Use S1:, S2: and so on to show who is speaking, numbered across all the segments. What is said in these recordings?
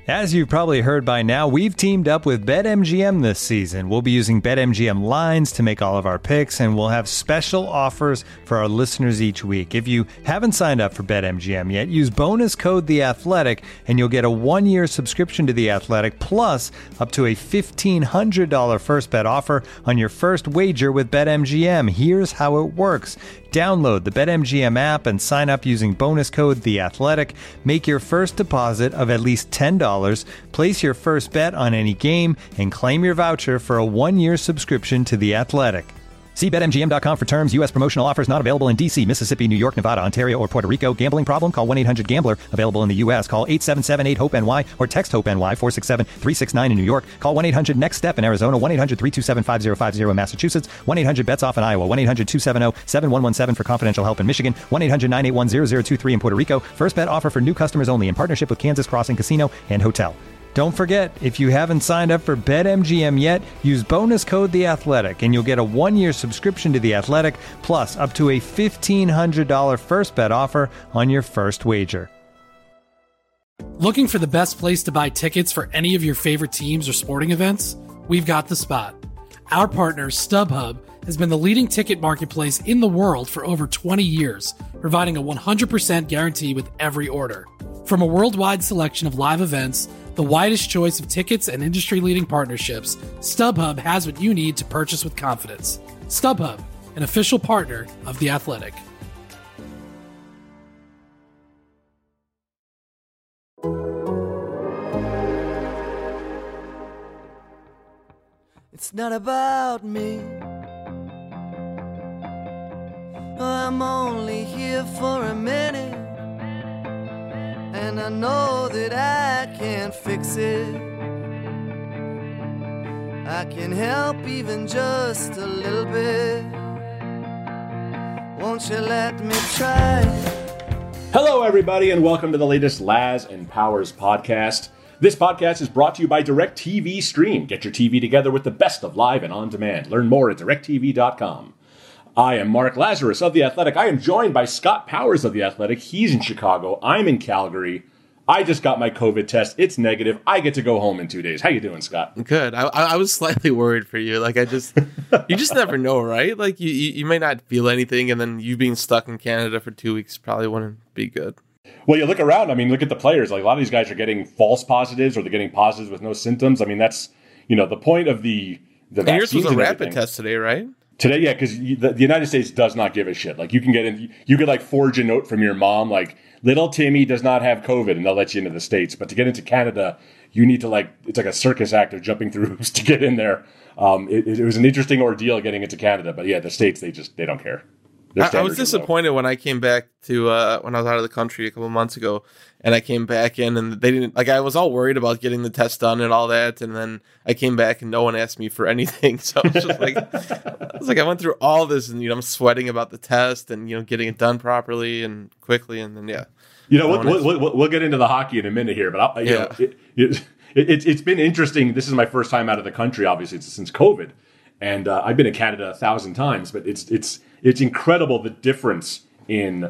S1: As you've probably heard by now, we've teamed up with BetMGM this season. We'll be using BetMGM lines to make all of our picks, and we'll have special offers for our listeners each week. If you haven't signed up for BetMGM yet, use bonus code The Athletic, and you'll get a 1-year subscription to The Athletic, plus up to a $1,500 first bet offer on your first wager with BetMGM. Here's how it works. Download the BetMGM app and sign up using bonus code The Athletic. Make your first deposit of at least $10. Place your first bet on any game and claim your voucher for a 1-year subscription to The Athletic. See BetMGM.com for terms. U.S. promotional offers not available in D.C., Mississippi, New York, Nevada, Ontario, or Puerto Rico. Gambling problem? Call 1-800-GAMBLER. Available in the U.S. Call 877-8-HOPE-NY or text HOPE-NY 467-369 in New York. Call 1-800-NEXT-STEP in Arizona. 1-800-327-5050 in Massachusetts. 1-800-BETS-OFF in Iowa. 1-800-270-7117 for confidential help in Michigan. 1-800-981-0023 in Puerto Rico. First bet offer for new customers only in partnership with Kansas Crossing Casino and Hotel. Don't forget, if you haven't signed up for BetMGM yet, use bonus code The Athletic, and you'll get a 1-year subscription to The Athletic, plus up to a $1,500 first bet offer on your first wager.
S2: Looking for the best place to buy tickets for any of your favorite teams or sporting events? We've got the spot. Our partner, StubHub, has been the leading ticket marketplace in the world for over 20 years, providing a 100% guarantee with every order. From a worldwide selection of live events, the widest choice of tickets and industry-leading partnerships, StubHub has what you need to purchase with confidence. StubHub, an official partner of The Athletic.
S3: It's not about me. I'm only here for a minute, and I know that I can't fix it. I can help even just a little bit. Won't you let me try?
S4: Hello, everybody, and welcome to the latest Laz and Powers podcast. This podcast is brought to you by DirecTV Stream. Get your TV together with the best of live and on-demand. Learn more at directtv.com. I am Mark Lazarus of The Athletic. I am joined by Scott Powers of The Athletic. He's in Chicago. I'm in Calgary. I just got my COVID test. It's negative. I get to go home in 2 days. How you doing, Scott?
S5: Good. I was slightly worried for you. Like, you just never know, right? Like, you may not feel anything, and then you being stuck in Canada for 2 weeks probably wouldn't be good.
S4: Well, you look around. I mean, look at the players. Like, a lot of these guys are getting false positives, or they're getting positives with no symptoms. I mean, that's, the point of the vaccines.
S5: And yours was a rapid test today, right?
S4: Today, yeah, because the United States does not give a shit. Like, you can get in, you could like forge a note from your mom, like, little Timmy does not have COVID, and they'll let you into the States. But to get into Canada, you need to it's like a circus act of jumping through hoops to get in there. It was an interesting ordeal getting into Canada, but yeah, the States, they don't care.
S5: I was disappointed when I came back to when I was out of the country a couple months ago, and I came back in, and they didn't, like, I was all worried about getting the test done and all that, and then I came back and no one asked me for anything. So I was just like, I went through all this, and I'm sweating about the test and getting it done properly and quickly, and then
S4: we'll get into the hockey in a minute here, but it's been interesting. This is my first time out of the country, obviously, since COVID, and I've been to Canada 1,000 times, but it's incredible the difference in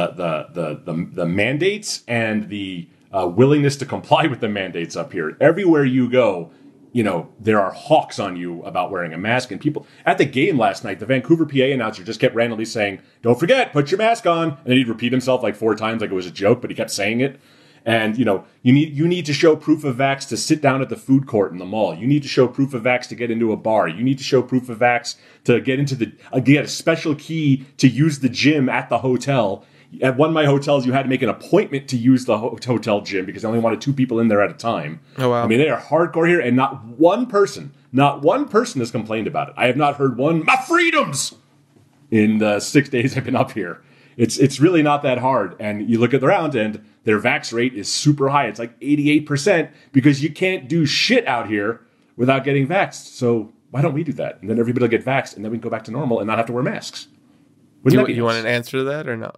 S4: the mandates and the willingness to comply with the mandates up here. Everywhere you go, there are hawks on you about wearing a mask. And people at the game last night, the Vancouver PA announcer just kept randomly saying, "Don't forget, put your mask on." And then he'd repeat himself like 4 times like it was a joke, but he kept saying it. And, you need to show proof of vax to sit down at the food court in the mall. You need to show proof of vax to get into a bar. You need to show proof of vax to get into get a special key to use the gym at the hotel. At one of my hotels, you had to make an appointment to use the hotel gym because they only wanted 2 people in there at a time.
S5: Oh, wow.
S4: I mean, they are hardcore here, and not one person has complained about it. I have not heard one, "my freedoms," in the 6 days I've been up here. It's really not that hard. And you look at around, and their vax rate is super high. It's like 88% because you can't do shit out here without getting vaxxed. So why don't we do that? And then everybody will get vaxxed, and then we can go back to normal and not have to wear masks.
S5: You want an answer to that or no?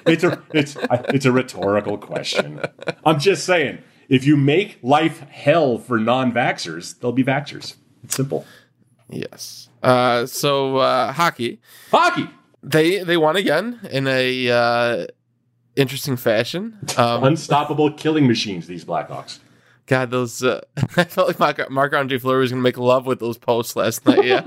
S4: It's a rhetorical question. I'm just saying, if you make life hell for non-vaxxers, they'll be vaxxers. It's simple.
S5: Yes. So hockey. They won again in a interesting fashion.
S4: Unstoppable killing machines, these Blackhawks.
S5: God, those I felt like Marc-Andre Fleury was going to make love with those posts last night. Yeah.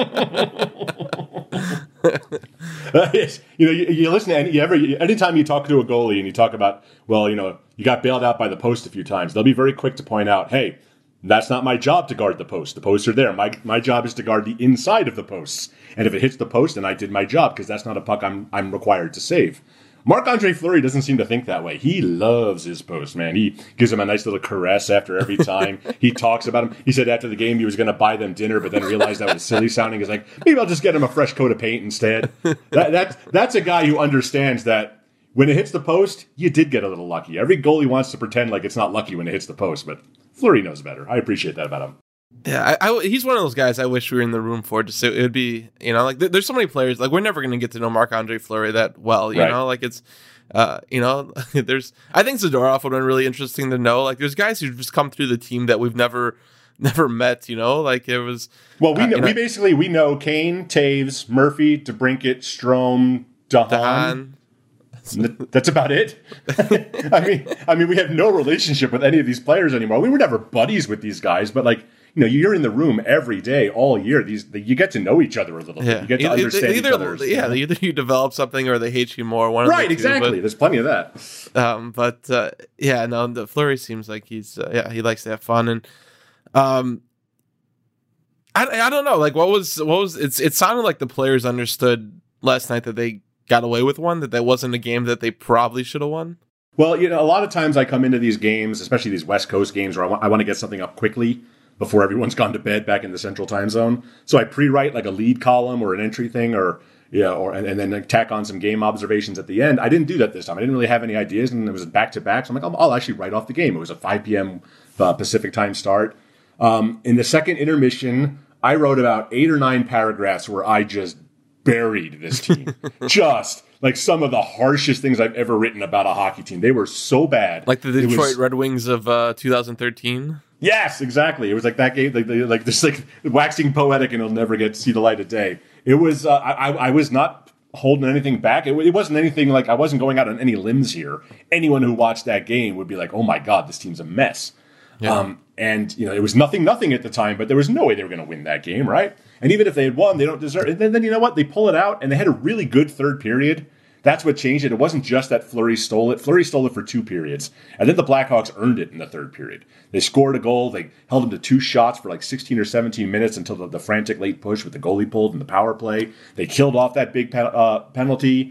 S4: You listen and anytime you talk to a goalie and you talk about, well, you got bailed out by the post a few times, they'll be very quick to point out, hey, that's not my job to guard the post. The posts are there. My job is to guard the inside of the posts. And if it hits the post, then I did my job because that's not a puck I'm required to save. Marc-Andre Fleury doesn't seem to think that way. He loves his post, man. He gives him a nice little caress after every time. He talks about him. He said after the game he was going to buy them dinner, but then realized that was silly sounding. He's like, maybe I'll just get him a fresh coat of paint instead. That's a guy who understands that when it hits the post, you did get a little lucky. Every goalie wants to pretend like it's not lucky when it hits the post, but Fleury knows better. I appreciate that about him.
S5: Yeah, he's one of those guys I wish we were in the room for. Just it would be, like there's so many players. Like we're never going to get to know Marc-Andre Fleury that well. You know, like it's, there's. I think Zadorov would have been really interesting to know. Like there's guys who just come through the team that we've never met. Like it was.
S4: Well, we know Kane, Taves, Murphy, DeBrincat, Strome, DeHaan. That's about it. I mean, we have no relationship with any of these players anymore. We were never buddies with these guys, but you're in the room every day, all year. You get to know each other a little bit. You get to understand each other.
S5: Yeah, either you develop something or they hate you more.
S4: Right, exactly. There's plenty of that.
S5: The Fleury seems like he's he likes to have fun, and I don't know. Like what was it sounded like the players understood last night that they got away with one, that wasn't a game that they probably should have won.
S4: Well, a lot of times I come into these games, especially these West Coast games, where I want to get something up quickly before everyone's gone to bed back in the Central Time Zone. So I pre-write like a lead column or an entry thing, and then tack on some game observations at the end. I didn't do that this time. I didn't really have any ideas, and it was back to back. So I'm like, I'll actually write off the game. It was a 5 p.m. Pacific time start. In the second intermission, I wrote about 8 or 9 paragraphs where I just buried this team. Just like some of the harshest things I've ever written about a hockey team. They were so bad.
S5: Like the Detroit Red Wings of 2013?
S4: Yes, exactly. It was like that game, like this, like waxing poetic and it'll never see the light of day. It was, I was not holding anything back. It wasn't anything like I wasn't going out on any limbs here. Anyone who watched that game would be like, oh my God, this team's a mess. Yeah. It was nothing at the time, but there was no way they were going to win that game, right? And even if they had won, they don't deserve it. And then you know what? They pull it out, and they had a really good third period. That's what changed it. It wasn't just that Fleury stole it. Fleury stole it for 2 periods, and then the Blackhawks earned it in the third period. They scored a goal. They held them to 2 shots for like 16 or 17 minutes until the frantic late push with the goalie pulled and the power play. They killed off that big penalty.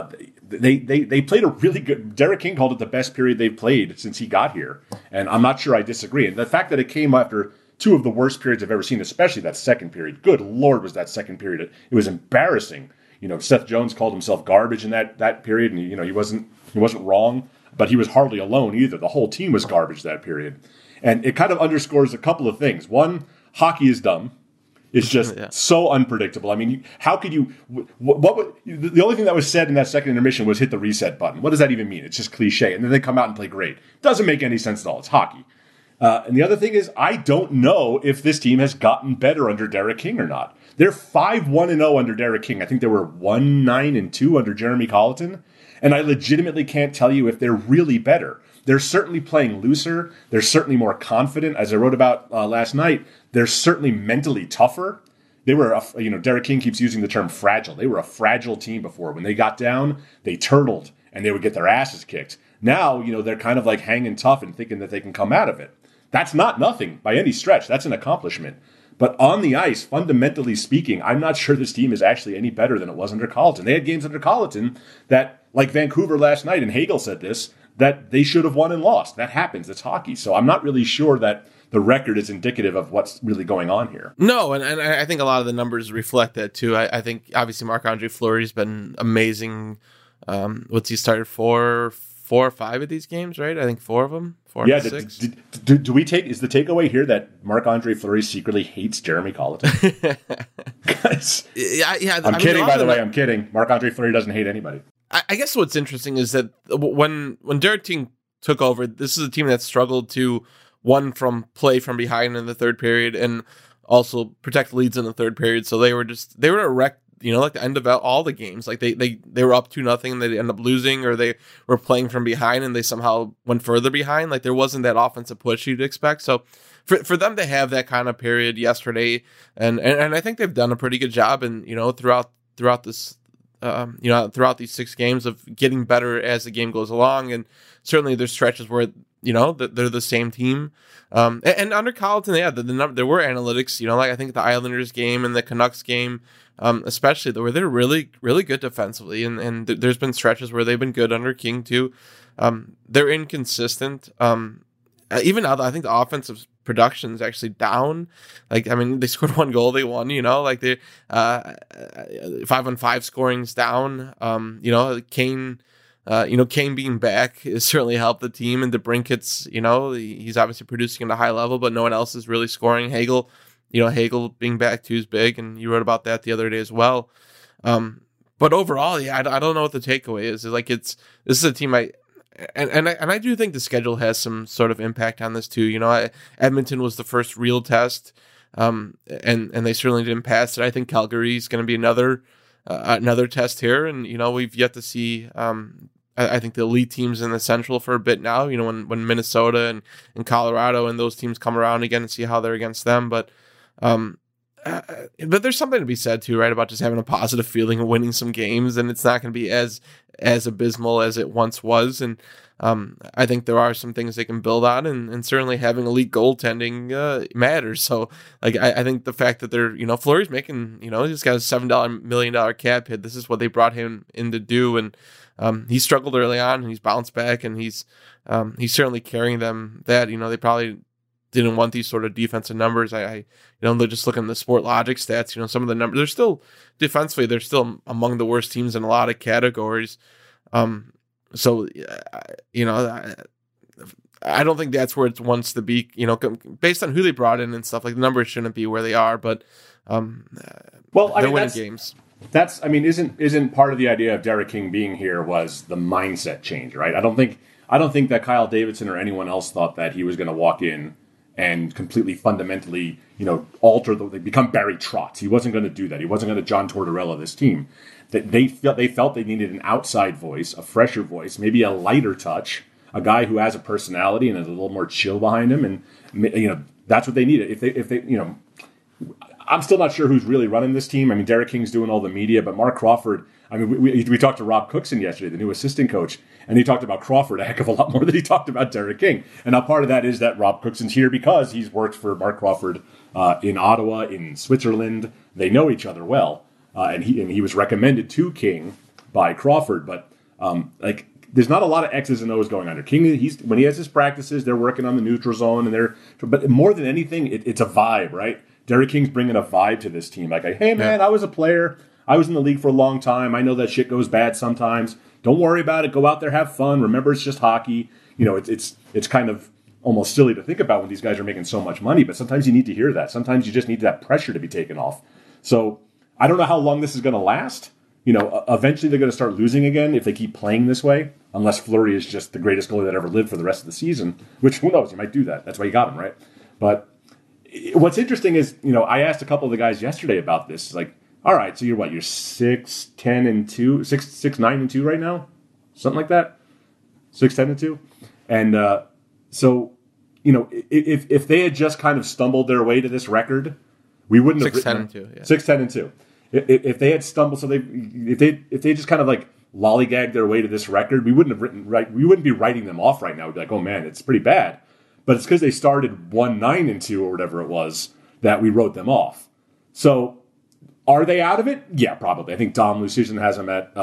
S4: They played a really good. Derek King called it the best period they've played since he got here, and I'm not sure I disagree. And the fact that it came after 2 of the worst periods I've ever seen, especially that second period. Good Lord, was that second period? It was embarrassing. Seth Jones called himself garbage in that period, and he wasn't wrong, but he was hardly alone either. The whole team was garbage that period, and it kind of underscores a couple of things. One, hockey is dumb. It's just so unpredictable. I mean, how could you? The only thing that was said in that second intermission was hit the reset button. What does that even mean? It's just cliche. And then they come out and play great. Doesn't make any sense at all. It's hockey. And the other thing is, I don't know if this team has gotten better under Derek King or not. They're 5-1-0 under Derek King. I think they were 1-9-2 under Jeremy Colleton. And I legitimately can't tell you if they're really better. They're certainly playing looser. They're certainly more confident. As I wrote about last night, they're certainly mentally tougher. They were, Derek King keeps using the term fragile. They were a fragile team before. When they got down, they turtled and they would get their asses kicked. Now, they're kind of like hanging tough and thinking that they can come out of it. That's not nothing by any stretch. That's an accomplishment. But on the ice, fundamentally speaking, I'm not sure this team is actually any better than it was under Colleton. They had games under Colleton that, like Vancouver last night, and Hagel said this, that they should have won and lost. That happens. It's hockey. So I'm not really sure that the record is indicative of what's really going on here.
S5: No, and I think a lot of the numbers reflect that too. I think obviously Marc-Andre Fleury's been amazing. He started 4 or 5 of these games, right? I think 4 of them. 4
S4: yeah.
S5: 6.
S4: Do we take? Is the takeaway here that Marc-Andre Fleury secretly hates Jeremy Colleton?
S5: Yeah.
S4: I'm kidding. By the way, I'm kidding. Marc-Andre Fleury doesn't hate anybody.
S5: I guess what's interesting is that when Derek King took over, this is a team that struggled to play from behind in the third period and also protect leads in the third period. So they were a wreck like the end of all the games. Like they were up 2-0 and they end up losing, or they were playing from behind and they somehow went further behind. Like there wasn't that offensive push you'd expect. So for them to have that kind of period yesterday, and I think they've done a pretty good job, and throughout this. Throughout these 6 games of getting better as the game goes along. And certainly there's stretches where, they're the same team. And under Colleton, there were analytics, like I think the Islanders game and the Canucks game, especially where they're really, really good defensively. And there's been stretches where they've been good under King too. They're inconsistent. Even now, I think the offensive production is actually down. Like, I mean, they scored 1 goal, they won, like they 5-on-5 scoring's down. Kane, Kane being back has certainly helped the team, and DeBrincat's, he's obviously producing at a high level, but no one else is really scoring. Hagel being back too is big, and you wrote about that the other day as well. But overall, I don't know what the takeaway is. This is a team And I do think the schedule has some sort of impact on this too. Edmonton was the first real test, and they certainly didn't pass it. I think Calgary is going to be another test here, and we've yet to see. I think the elite teams in the Central for a bit now. When Minnesota and Colorado and those teams come around again and see how they're against them, but there's something to be said too, right, about just having a positive feeling of winning some games, and it's not going to be as abysmal as it once was. And I think there are some things they can build on, and certainly having elite goaltending matters. So I think the fact that they're, Fleury's making, he's got a $7 million cap hit. This is what they brought him in to do. And he struggled early on and he's bounced back, and he's certainly carrying them that, they probably didn't want these sort of defensive numbers. They're just looking at the Sport Logic stats. Some of the numbers, they're still defensively, they're still among the worst teams in a lot of categories. So I don't think that's where it wants to be. Based on who they brought in and stuff, like the numbers shouldn't be where they are. But they're winning games.
S4: Isn't part of the idea of Derek King being here was the mindset change, right? I don't think that Kyle Davidson or anyone else thought that he was going to walk in and completely fundamentally, alter become Barry Trotz. He wasn't going to do that. He wasn't going to John Tortorella this team. That they felt they needed an outside voice, a fresher voice, maybe a lighter touch, a guy who has a personality and is a little more chill behind him, and that's what they needed. If they I'm still not sure who's really running this team. I mean, Derek King's doing all the media, but Mark Crawford. I mean, we talked to Rob Cookson yesterday, the new assistant coach, and he talked about Crawford a heck of a lot more than he talked about Derek King. And now part of that is that Rob Cookson's here because he's worked for Mark Crawford in Ottawa, in Switzerland. They know each other well, and he was recommended to King by Crawford. But there's not a lot of X's and O's going on there. King, when he has his practices, they're working on the neutral zone, but more than anything, it's a vibe, right? Derek King's bringing a vibe to this team. Like, hey man, I was a player. I was in the league for a long time. I know that shit goes bad sometimes. Don't worry about it. Go out there, have fun. Remember, it's just hockey. It's kind of almost silly to think about when these guys are making so much money, but sometimes you need to hear that. Sometimes you just need that pressure to be taken off. So I don't know how long this is going to last. Eventually they're going to start losing again if they keep playing this way, unless Fleury is just the greatest goalie that ever lived for the rest of the season, which who knows, he might do that. That's why you got him, right? But what's interesting is, I asked a couple of the guys yesterday about this. Like, all right, so you're 6-10-2, 6-9-2 right now? Something like that? 6-10-2? And so, if they had just kind of stumbled their way to this record, we wouldn't have
S5: 6-10-2. Yeah.
S4: 6-10-2. If they had stumbled, if they just kind of like lollygagged their way to this record, we wouldn't be writing them off right now. We'd be like, oh man, it's pretty bad. But it's because they started 1-9-2 or whatever it was that we wrote them off. So are they out of it? Yeah, probably. I think Dom Lucian has them at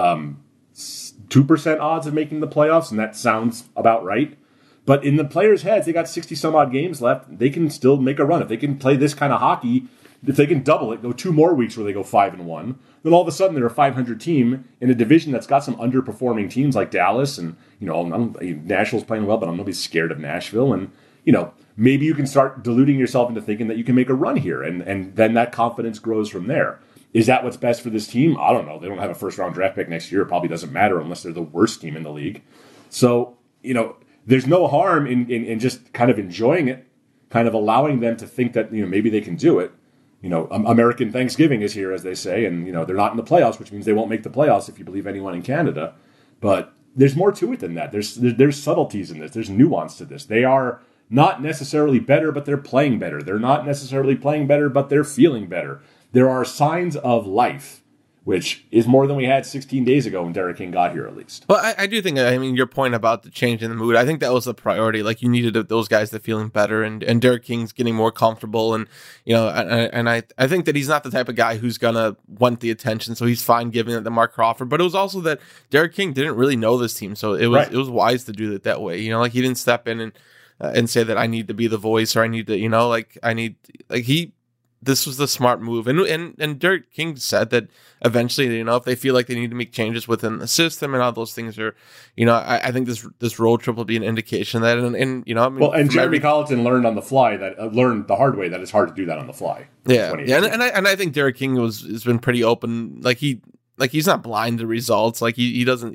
S4: 2% odds of making the playoffs, and that sounds about right. But in the players' heads, they got 60-some-odd games left. They can still make a run. If they can play this kind of hockey, if they can double it, go 2 more weeks where they go 5-1, then all of a sudden they're a 500 team in a division that's got some underperforming teams like Dallas. And, Nashville's playing well, but I'm going to be scared of Nashville. And, maybe you can start deluding yourself into thinking that you can make a run here, and then that confidence grows from there. Is that what's best for this team? I don't know. They don't have a first-round draft pick next year. It probably doesn't matter unless they're the worst team in the league. So, there's no harm in just kind of enjoying it, kind of allowing them to think that, maybe they can do it. American Thanksgiving is here, as they say, and, they're not in the playoffs, which means they won't make the playoffs if you believe anyone in Canada. But there's more to it than that. There's subtleties in this. There's nuance to this. They are not necessarily better, but they're playing better. They're not necessarily playing better, but they're feeling better. There are signs of life, which is more than we had 16 days ago when Derek King got here, at least.
S5: Well, I do think, your point about the change in the mood, I think that was the priority. Like, you needed those guys to feeling better, and Derek King's getting more comfortable. And, I think that he's not the type of guy who's going to want the attention, so he's fine giving it to Mark Crawford. But it was also that Derek King didn't really know this team, so it was wise to do it that way. He didn't step in and say that I need to be the voice, or I need to, this was the smart move. And Derek King said that eventually, if they feel like they need to make changes within the system and all those things are, I think this road trip will be an indication of that. And
S4: Jeremy Colleton learned on the fly learned the hard way that it's hard to do that on the fly.
S5: Yeah. And I think Derek King has been pretty open. He's not blind to results. He doesn't,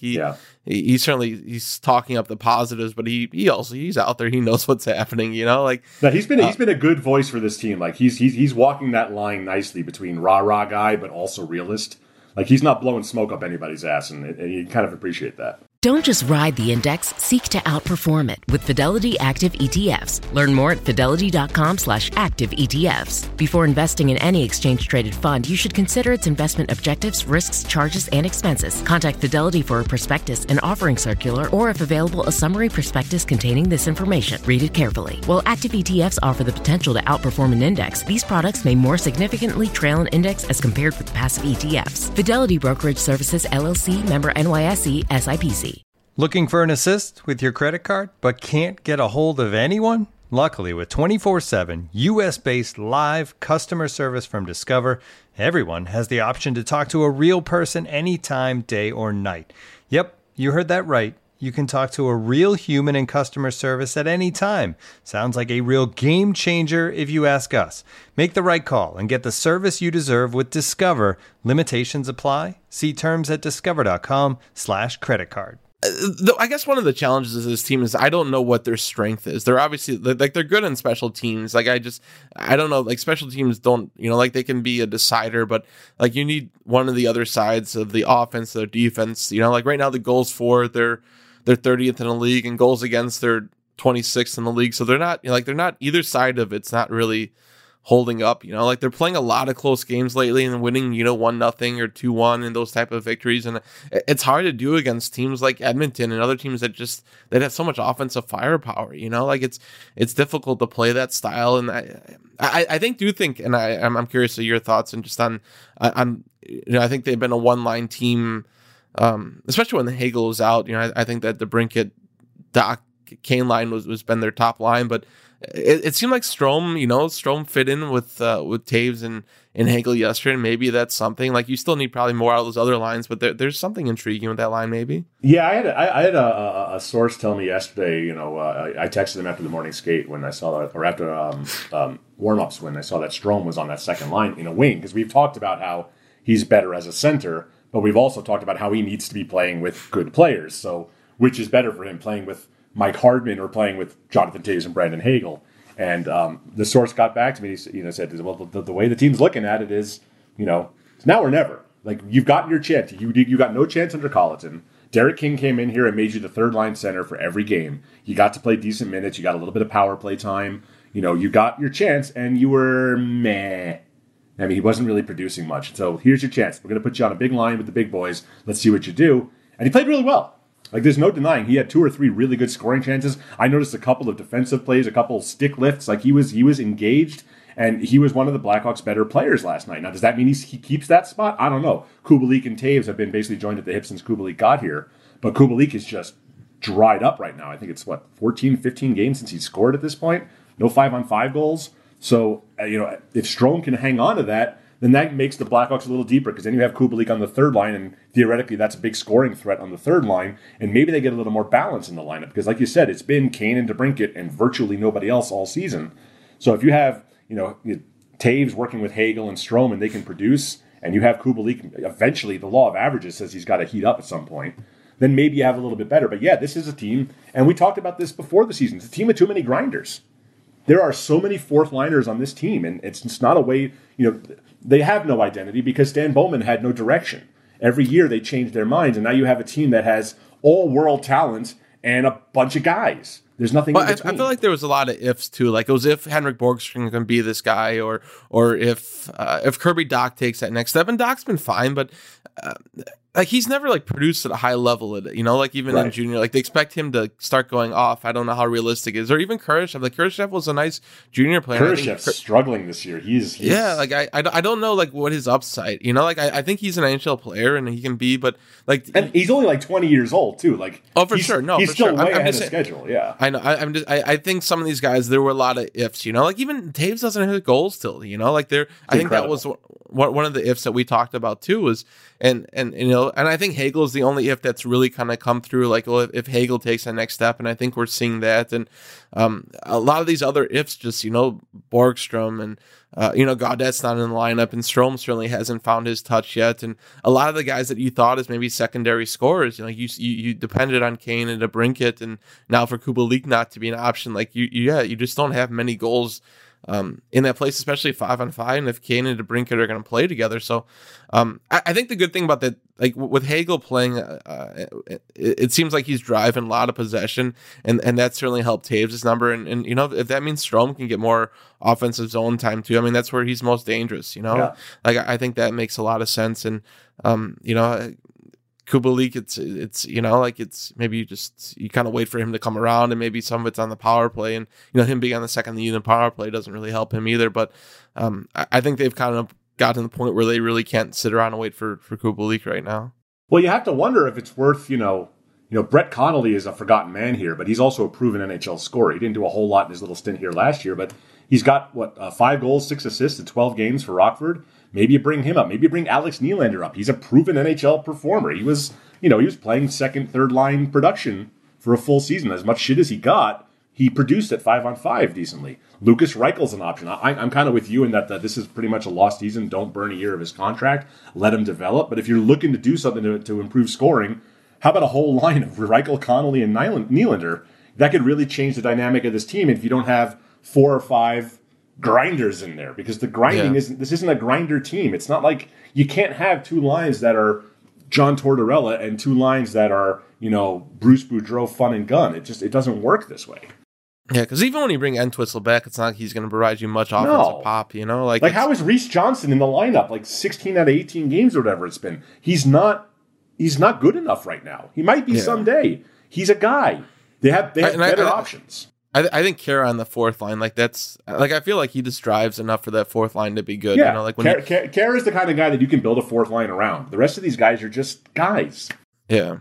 S5: he's talking up the positives, but he's out there. He knows what's happening, No,
S4: he's been a good voice for this team. He's walking that line nicely between rah guy, but also realist. He's not blowing smoke up anybody's ass, and you kind of appreciate that.
S6: Don't just ride the index, seek to outperform it with Fidelity Active ETFs. Learn more at fidelity.com/active ETFs. Before investing in any exchange-traded fund, you should consider its investment objectives, risks, charges, and expenses. Contact Fidelity for a prospectus, an offering circular, or if available, a summary prospectus containing this information. Read it carefully. While active ETFs offer the potential to outperform an index, these products may more significantly trail an index as compared with passive ETFs. Fidelity Brokerage Services, LLC, member NYSE, SIPC.
S1: Looking for an assist with your credit card, but can't get a hold of anyone? Luckily, with 24/7 U.S.-based live customer service from Discover, everyone has the option to talk to a real person anytime, day or night. Yep, you heard that right. You can talk to a real human in customer service at any time. Sounds like a real game changer if you ask us. Make the right call and get the service you deserve with Discover. Limitations apply. See terms at discover.com/creditcard.
S5: I guess one of the challenges of this team is I don't know what their strength is. They're obviously they're good in special teams. I don't know. Special teams don't, they can be a decider, but you need one of the other sides of the offense, their defense. Right now the goals for they're 30th in the league, and goals against they're 26th in the league. So they're not they're not either side of it's not really holding up. They're playing a lot of close games lately and winning 1-0 or 2-1 and those type of victories, and it's hard to do against teams like Edmonton and other teams that have so much offensive firepower. It's difficult to play that style, and I think and I'm curious of your thoughts, and just on I think they've been a one-line team, especially when the Hagel was out. I think that the Brinkett Doc Kane line was been their top line, but it seemed like Strome fit in with Taves and Hagel yesterday, and maybe that's something. You still need probably more out of those other lines, but there's something intriguing with that line, maybe.
S4: Yeah, I had a source tell me yesterday. I texted him after the morning skate when I saw that, or after warm-ups when I saw that Strome was on that second line in a wing, because we've talked about how he's better as a center, but we've also talked about how he needs to be playing with good players. So which is better for him, playing with Mike Hardman or playing with Jonathan Taves and Brandon Hagel? And the source got back to me. He said, well, the way the team's looking at it is, it's now or never. You've gotten your chance. You got no chance under Colleton. Derek King came in here and made you the third line center for every game. You got to play decent minutes. You got a little bit of power play time. You got your chance, and you were meh. I mean, he wasn't really producing much. So here's your chance. We're going to put you on a big line with the big boys. Let's see what you do. And he played really well. There's no denying he had 2 or 3 really good scoring chances. I noticed a couple of defensive plays, a couple of stick lifts. He was engaged, and he was one of the Blackhawks' better players last night. Now, does that mean he keeps that spot? I don't know. Kubalik and Taves have been basically joined at the hip since Kubalik got here, but Kubalik is just dried up right now. I think it's 14, 15 games since he scored at this point. No 5-on-5 goals. So, if Strome can hang on to that, then that makes the Blackhawks a little deeper, because then you have Kubalik on the third line, and theoretically that's a big scoring threat on the third line, and maybe they get a little more balance in the lineup, because like you said, it's been Kane and DeBrincat and virtually nobody else all season. So if you have, Taves working with Hagel and Strome and they can produce, and you have Kubalik, eventually the law of averages says he's got to heat up at some point, then maybe you have a little bit better. But yeah, this is a team, and we talked about this before the season, it's a team with too many grinders. there are so many fourth liners on this team, and it's not a way, they have no identity because Stan Bowman had no direction. Every year they change their minds, and now you have a team that has all world talent and a bunch of guys. There's nothing in between.
S5: I feel like there was a lot of ifs too. Like it was if Henrik Borgstrom can be this guy, or if Kirby Dach takes that next step. And Dach's been fine, but like he's never like produced at a high level. Like even in junior, like they expect him to start going off. I don't know how realistic it is. Or even Kurashev. Like Kurashev was a nice junior player.
S4: Kurashev's struggling this year. He's
S5: like I don't know like what his upside. Like I think he's an NHL player and he can be, but like
S4: and he's only like 20 years old too. Like
S5: sure, no,
S4: he's
S5: for
S4: still
S5: sure.
S4: way
S5: I'm
S4: ahead of
S5: saying,
S4: schedule. Yeah,
S5: I know. I think some of these guys there were a lot of ifs. Like even Taves doesn't hit goals still. Like there. I think that was one of the ifs that we talked about too was and I think Hagel is the only if that's really kind of come through. Like, well, if Hagel takes that next step, and I think we're seeing that, and a lot of these other ifs, just Borgstrom and Gaudette's not in the lineup, and Strome certainly hasn't found his touch yet, and a lot of the guys that you thought as maybe secondary scorers, you depended on Kane and DeBrincat, and now for Kubalik not to be an option, like you just don't have many goals in that place, especially 5-on-5, and if Kane and DeBrincat are going to play together. So I think the good thing about that, like with Hagel playing, it seems like he's driving a lot of possession, and that certainly helped Taves' number. And if that means Strome can get more offensive zone time too, I mean, that's where he's most dangerous,
S4: Yeah.
S5: Like I think that makes a lot of sense. And, Kubalik, it's maybe you kind of wait for him to come around, and maybe some of it's on the power play, and him being on the second unit power play doesn't really help him either. But I think they've kind of gotten to the point where they really can't sit around and wait for Kubalik right now.
S4: Well, you have to wonder if it's worth Brett Connolly is a forgotten man here, but he's also a proven NHL scorer. He didn't do a whole lot in his little stint here last year, but he's got 5 goals, 6 assists in 12 games for Rockford. Maybe you bring him up. Maybe you bring Alex Nylander up. He's a proven NHL performer. He was, he was playing second, third line production for a full season. As much shit as he got, he produced at 5-on-5 decently. Lucas Reichel's an option. I'm kind of with you in that this is pretty much a lost season. Don't burn a year of his contract. Let him develop. But if you're looking to do something to improve scoring, how about a whole line of Reichel, Connolly, and Nylander? That could really change the dynamic of this team if you don't have 4 or 5 grinders in there, because the grinding isn't a grinder team. It's not like you can't have 2 lines that are John Tortorella and 2 lines that are Bruce Boudreau fun and gun. It doesn't work this way.
S5: Yeah, because even when you bring Entwistle back, it's not like he's going to provide you much offensive pop. Like
S4: how is Reese Johnson in the lineup? Like 16 out of 18 games or whatever it's been. He's not good enough right now. He might be someday. He's a guy. They have better options.
S5: I think Kara on the 4th line, like that's like I feel like he just drives enough for that 4th line to be good.
S4: Yeah,
S5: like
S4: Kara is the kind of guy that you can build a 4th line around. The rest of these guys are just guys.
S5: Yeah.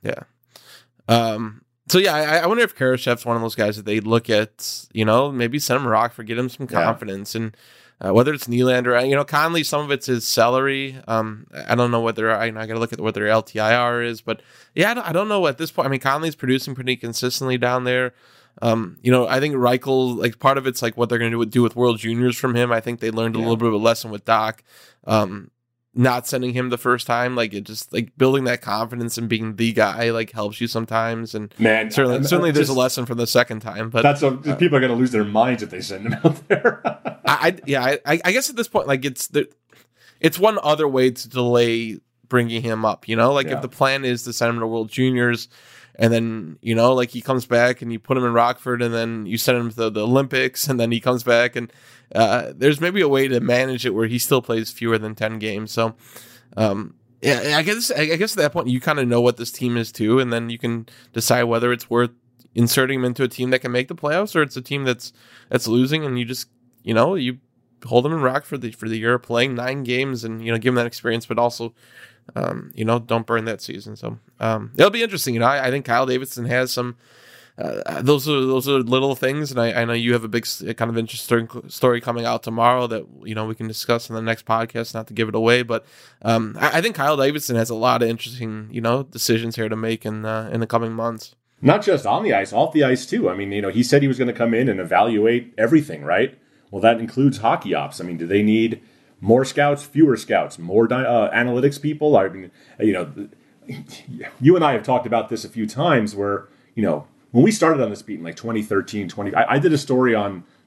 S5: So yeah, I wonder if Karashev's one of those guys that they look at, maybe send him Rockford, get him some confidence, and whether it's Nylander, Conley, some of it's his salary. I don't know whether I got to look at what their LTIR is, but yeah, I don't know at this point. I mean, Conley's producing pretty consistently down there. I think Reichel, like part of it's like what they're going to do with World Juniors from him. I think they learned a little bit of a lesson with Dach, not sending him the first time. Like it just like building that confidence and being the guy like helps you sometimes. And certainly there's a lesson from the second time. But
S4: that's people are going to lose their minds if they send him out there.
S5: I guess at this point, like it's one other way to delay bringing him up. If the plan is to send him to World Juniors. And then, like he comes back and you put him in Rockford and then you send him to the Olympics and then he comes back and there's maybe a way to manage it where he still plays fewer than 10 games. So, I guess at that point you kind of know what this team is too. And then you can decide whether it's worth inserting him into a team that can make the playoffs or it's a team that's losing and you just, you hold him in Rockford for the year of playing 9 games and, give him that experience, but also don't burn that season. So it'll be interesting. I think Kyle Davidson has some. Those are little things, and I know you have a big kind of interesting story coming out tomorrow that we can discuss in the next podcast. Not to give it away, but I think Kyle Davidson has a lot of interesting decisions here to make in the coming months.
S4: Not just on the ice, off the ice too. I mean, he said he was going to come in and evaluate everything, right? Well, that includes hockey ops. I mean, do they need more scouts, fewer scouts, more analytics people? I mean, you and I have talked about this a few times where, when we started on this beat in like 2013, I did a story on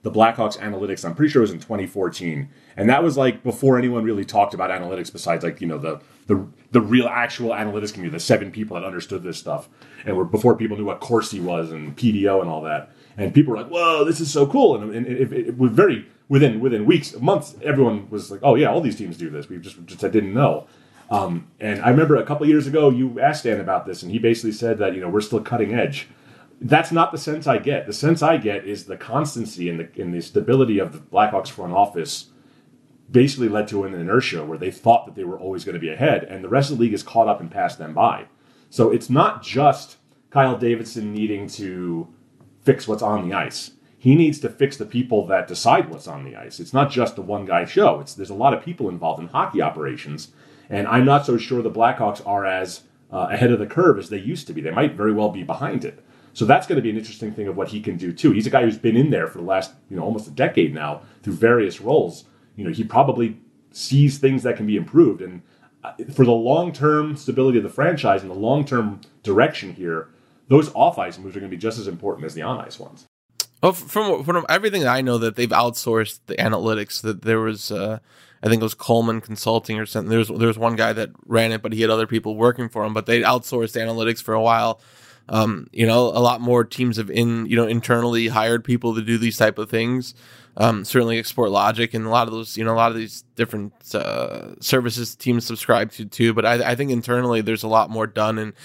S4: the Blackhawks analytics. I'm pretty sure it was in 2014, and that was like before anyone really talked about analytics besides like the real actual analytics community, the 7 people that understood this stuff, and were before people knew what Corsi was and PDO and all that. And people were like, "Whoa, this is so cool!" And it was very within weeks, months, everyone was like, "Oh yeah, all these teams do this." We just didn't know. And I remember a couple of years ago, you asked Dan about this, and he basically said that we're still cutting edge. That's not the sense I get. The sense I get is the constancy and the stability of the Blackhawks front office basically led to an inertia where they thought that they were always going to be ahead, and the rest of the league is caught up and passed them by. So it's not just Kyle Davidson needing to fix what's on the ice. He needs to fix the people that decide what's on the ice. It's not just the one guy show. There's a lot of people involved in hockey operations, and I'm not so sure the Blackhawks are as ahead of the curve as they used to be. They might very well be behind it. So that's going to be an interesting thing of what he can do too. He's a guy who's been in there for the last almost a decade now through various roles. He probably sees things that can be improved, and for the long-term stability of the franchise and the long-term direction here, those off-ice moves are going to be just as important as the on-ice ones.
S5: Well, from everything I know, that they've outsourced the analytics. That there was, I think it was Coleman Consulting or something. There was one guy that ran it, but he had other people working for him. But they outsourced analytics for a while. A lot more teams have internally hired people to do these type of things. Certainly Export Logic and a lot of those, a lot of these different services teams subscribe to too. But I think internally there's a lot more done, and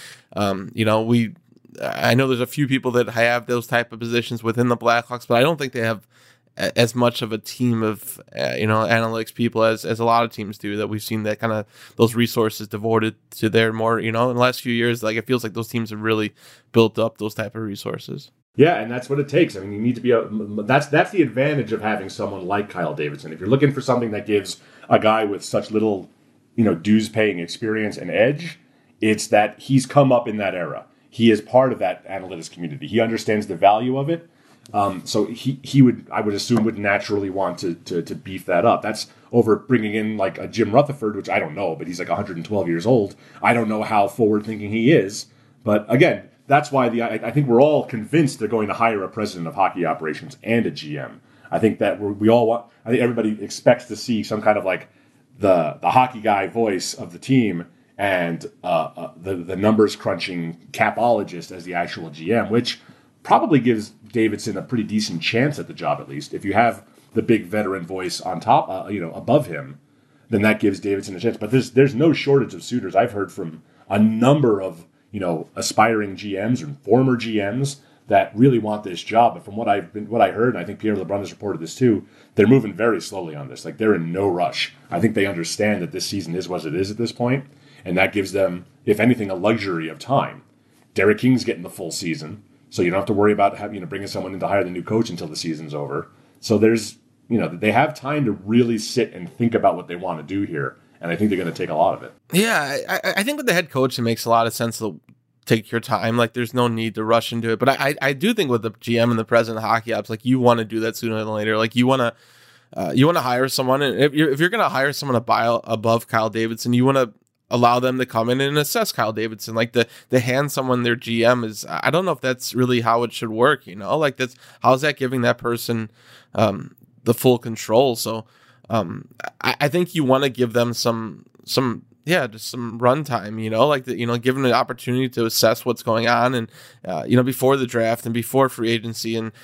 S5: I know there's a few people that have those type of positions within the Blackhawks, but I don't think they have as much of a team of analytics people as a lot of teams do, that we've seen that kind of those resources devoted to their more in the last few years. Like it feels like those teams have really built up those type of resources.
S4: Yeah, and that's what it takes. I mean, you need to be that's the advantage of having someone like Kyle Davidson. If you're looking for something that gives a guy with such little dues paying experience an edge, it's that he's come up in that era. He is part of that analytics community. He understands the value of it. So he would, I would assume, would naturally want to beef that up. That's over bringing in like a Jim Rutherford, which I don't know, but he's like 112 years old. I don't know how forward thinking he is, but again, that's why I think we're all convinced they're going to hire a president of hockey operations and a GM. I think that we all want. I think everybody expects to see some kind of like the hockey guy voice of the team and the numbers crunching capologist as the actual GM, which probably gives Davidson a pretty decent chance at the job, at least. If you have the big veteran voice on top, above him, then that gives Davidson a chance. But there's no shortage of suitors. I've heard from a number of aspiring GMs and former GMs that really want this job. But from what I heard, and I think Pierre LeBrun has reported this too, they're moving very slowly on this. Like they're in no rush. I think they understand that this season is what it is at this point, and that gives them, if anything, a luxury of time. Derek King's getting the full season, so you don't have to worry about bringing someone in to hire the new coach until the season's over. So there's they have time to really sit and think about what they want to do here. And I think they're going to take a lot of it.
S5: Yeah, I think with the head coach, it makes a lot of sense to take your time. Like, there's no need to rush into it. But I do think with the GM and the president of hockey ops, like, you want to do that sooner than later. Like, you want to hire someone. And if you're going to hire someone above Kyle Davidson, you want to allow them to come in and assess Kyle Davidson. Like, to hand someone their GM is, I don't know if that's really how it should work. Like, how's that giving that person the full control? So, I think you want to give them just some runtime, give them the opportunity to assess what's going on, and before the draft and before free agency, and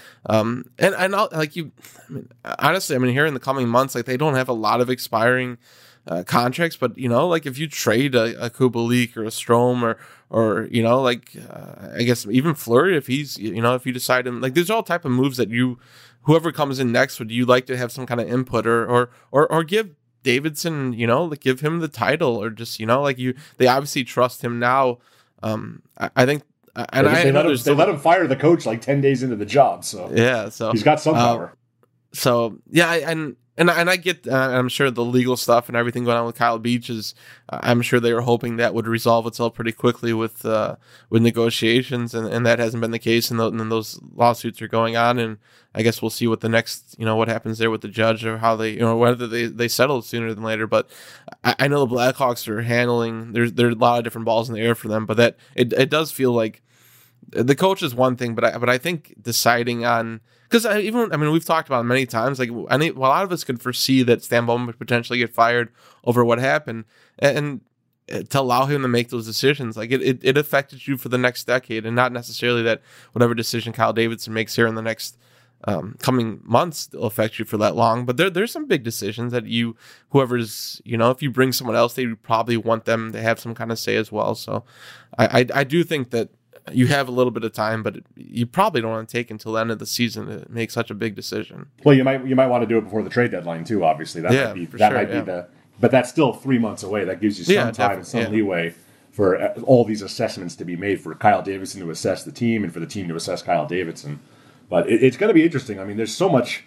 S5: honestly, here in the coming months, like, they don't have a lot of expiring contracts, but like, if you trade a Kubalik or a Strome or I guess even Fleury, if he's if you decide him, like, there's all type of moves that whoever comes in next, would you like to have some kind of input or give Davidson, give him the title, or just, they obviously trust him now. I think, and
S4: they let him fire the coach like 10 days into the job. So
S5: yeah, so
S4: he's got some power.
S5: So yeah, and I get, I'm sure the legal stuff and everything going on with Kyle Beach is, I'm sure they were hoping that would resolve itself pretty quickly with negotiations, and that hasn't been the case, and then those lawsuits are going on, and I guess we'll see what the next, what happens there with the judge, or how they, whether they settle sooner than later. But I know the Blackhawks are handling, there are a lot of different balls in the air for them, but that it does feel like the coach is one thing, but I think deciding on, because we've talked about it many times. Like a lot of us could foresee that Stan Bowman would potentially get fired over what happened, and to allow him to make those decisions, like it affected you for the next decade, and not necessarily that whatever decision Kyle Davidson makes here in the next coming months will affect you for that long. But there's some big decisions that whoever's, if you bring someone else, they probably want them to have some kind of say as well. So I do think that you have a little bit of time, but you probably don't want to take until the end of the season to make such a big decision.
S4: Well, you might want to do it before the trade deadline too. Obviously, that might be but that's still 3 months away. That gives you some time, some leeway for all these assessments to be made, for Kyle Davidson to assess the team and for the team to assess Kyle Davidson. But it's going to be interesting. I mean, there's so much.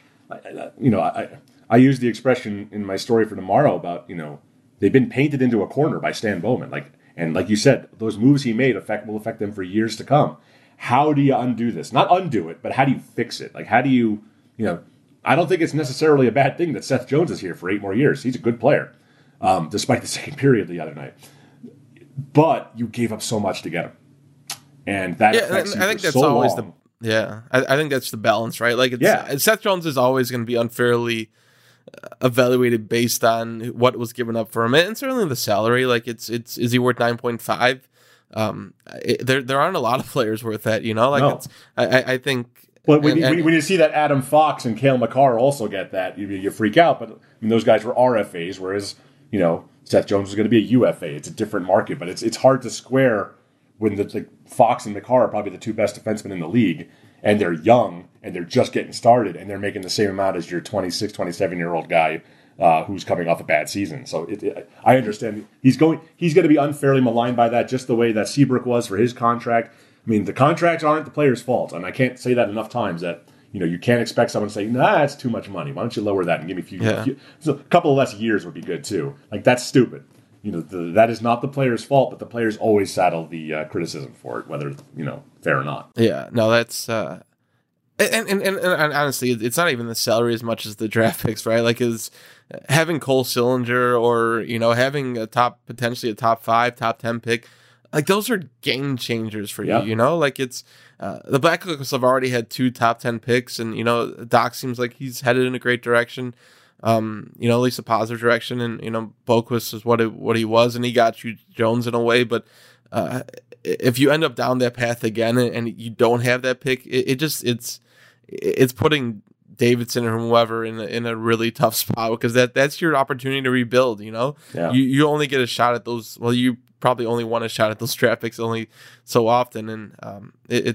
S4: I use the expression in my story for tomorrow about they've been painted into a corner by Stan Bowman. And like you said, those moves he made will affect them for years to come. How do you undo this? Not undo it, but how do you fix it? Like, how do you I don't think it's necessarily a bad thing that Seth Jones is here for 8 more years. He's a good player, despite the second period the other night. But you gave up so much to get him, and that affects you. I think that's so always long.
S5: I think that's the balance, right? Like, Seth Jones is always going to be unfairly evaluated based on what was given up for him, and certainly the salary. Like, is he worth 9.5? There aren't a lot of players worth that, No. I think.
S4: Well, when you see that Adam Fox and Cale Makar also get that, you freak out. But those guys were RFAs, whereas Seth Jones is going to be a UFA. It's a different market, but it's hard to square when the Fox and Makar are probably the 2 best defensemen in the league, and they're young and they're just getting started, and they're making the same amount as your 26, 27-year-old guy who's coming off a bad season. So I understand he's going to be unfairly maligned by that, just the way that Seabrook was for his contract. I mean, the contracts aren't the player's fault, and I can't say that enough times that you can't expect someone to say, nah, that's too much money. Why don't you lower that and give me a few so a couple of less years would be good too. Like, that's stupid. That is not the player's fault, but the players always saddle the criticism for it, whether fair or not.
S5: Yeah, no, that's and honestly, it's not even the salary as much as the draft picks, right? Like, is having Cole Sillinger or having potentially a top 5, top 10 pick, like, those are game changers for you. Like, it's the Blackhawks have already had 2 top 10 picks, and Doc seems like he's headed in a great direction. At least a positive direction, and Boquist is what he was, and he got you Jones in a way. But if you end up down that path again and you don't have that pick, it's putting Davidson or whoever in a really tough spot, because that's your opportunity to rebuild. You only get a shot at those. Well, you probably only want a shot at those draft picks only so often, and it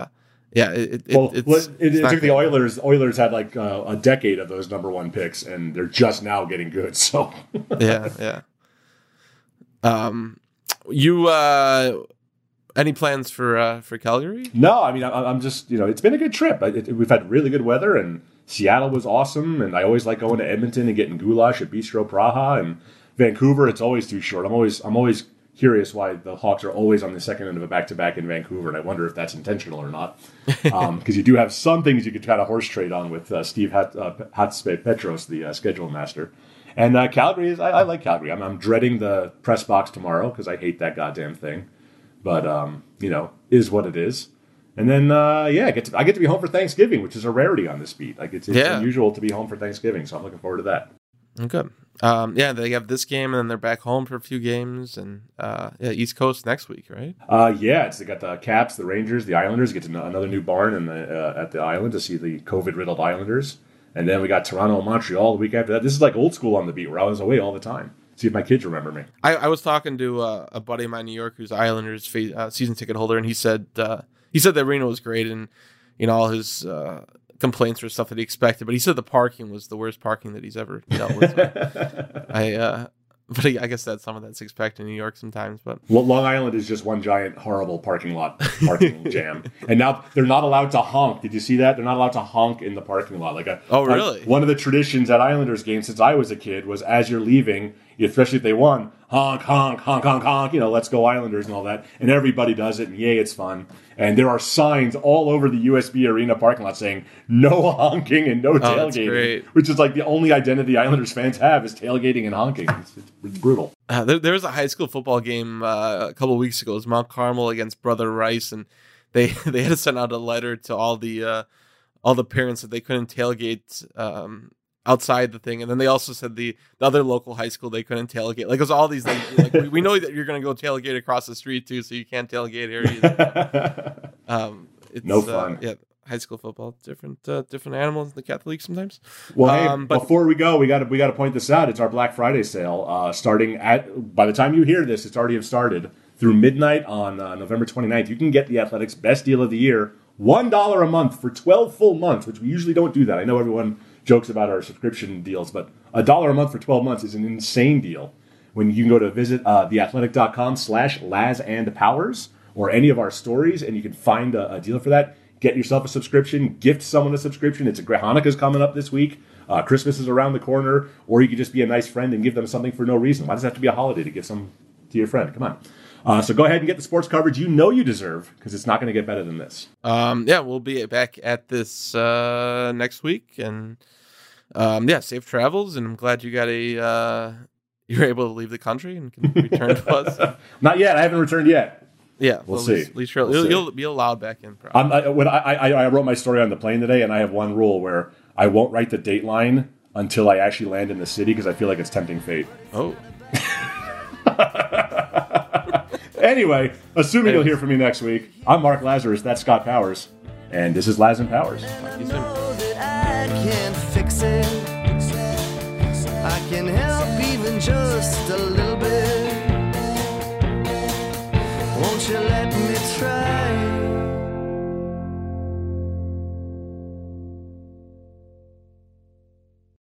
S4: took the Oilers. Oilers had like a decade of those number 1 picks, and they're just now getting good. So
S5: yeah. You any plans for Calgary?
S4: No, I mean, I'm just it's been a good trip. We've had really good weather, and Seattle was awesome, and I always like going to Edmonton and getting goulash at Bistro Praha, and Vancouver. It's always too short. I'm always curious why the Hawks are always on the second end of a back-to-back in Vancouver, and I wonder if that's intentional or not. Because you do have some things you could kind of horse trade on with Steve Hatze-Petros, the schedule master. And Calgary I like Calgary. I'm dreading the press box tomorrow because I hate that goddamn thing. But, is what it is. And then, I get to be home for Thanksgiving, which is a rarity on this beat. Like, it's unusual to be home for Thanksgiving, so I'm looking forward to that.
S5: Good. They have this game, and then they're back home for a few games, and East Coast next week, right?
S4: They got the Caps, the Rangers, the Islanders. Get to another new barn at the island to see the COVID-riddled Islanders, and then we got Toronto and Montreal the week after that. This is like old school on the beat, where I was away all the time. See if my kids remember me.
S5: I was talking to a buddy of mine in New York who's Islanders season ticket holder, and he said that Reno was great, and all his complaints or stuff that he expected, but he said the parking was the worst parking that he's ever dealt with. But I guess that's some of that's expected in New York sometimes. But
S4: Long Island is just one giant horrible parking jam, and now they're not allowed to honk. Did you see that? They're not allowed to honk in the parking lot.
S5: Really?
S4: One of the traditions at Islanders games since I was a kid was, as you're leaving, especially if they won, honk, honk, honk, honk, honk. Let's go Islanders and all that, and everybody does it, and yay, it's fun. And there are signs all over the USB Arena parking lot saying no honking and no tailgating, which is like the only identity Islanders fans have is tailgating and honking. It's brutal.
S5: There was a high school football game a couple of weeks ago. It was Mount Carmel against Brother Rice, and they had to send out a letter to all the parents that they couldn't tailgate outside the thing, and then they also said the other local high school they couldn't tailgate. Like it was all these things. Like we know that you're going to go tailgate across the street too, so you can't tailgate here either. It's
S4: no fun.
S5: Yeah, high school football, different animals in the Catholic League sometimes.
S4: Well, hey, but before we go, we got to point this out. It's our Black Friday sale starting by the time you hear this, it's already have started through midnight on November 29th. You can get the Athletics' best deal of the year, $1 a month for 12 full months, which we usually don't do that. I know everyone jokes about our subscription deals, but $1 a month for 12 months is an insane deal. When you can go to visit theathletic.com/LazandPowers or any of our stories, and you can find a deal for that. Get yourself a subscription, gift someone a subscription. It's Hanukkah's coming up this week. Christmas is around the corner, or you could just be a nice friend and give them something for no reason. Why does it have to be a holiday to give some to your friend? Come on. So go ahead and get the sports coverage you know you deserve, because it's not going to get better than this.
S5: Yeah, we'll be back at this next week, and safe travels. And I'm glad you got you're able to leave the country and can return to us.
S4: Not yet. I haven't returned yet.
S5: Yeah,
S4: we'll see.
S5: At least you'll be allowed back in.
S4: I wrote my story on the plane today, and I have one rule where I won't write the date line until I actually land in the city, because I feel like it's tempting fate.
S5: Oh.
S4: Anyway, assuming you'll hear from me next week, I'm Mark Lazarus, that's Scott Powers, and this is Laz and Powers.
S3: I know that I can't fix it. I can help even just a little bit. Won't you let me try?